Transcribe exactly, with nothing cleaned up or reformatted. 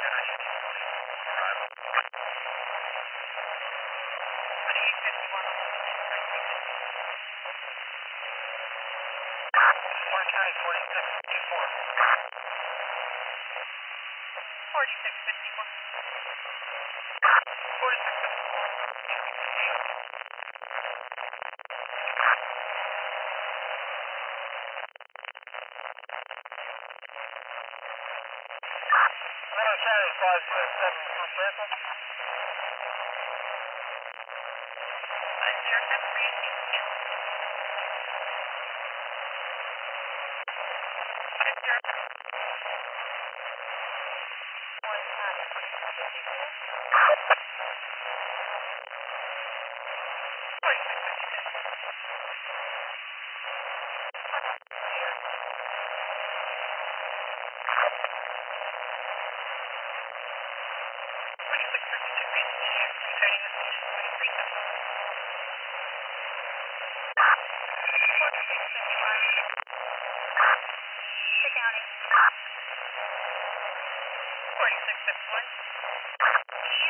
forty-six fifty-one. forty-six fifty-one. Hello, Charlie five seven one vehicle. five zero seven three eight two. five zero seven one fifty-four. forty-six fifty-six. twenty-six fifty-two returning the station twenty-three fifty. forty-six fifty-one. The county. forty-six fifty-one.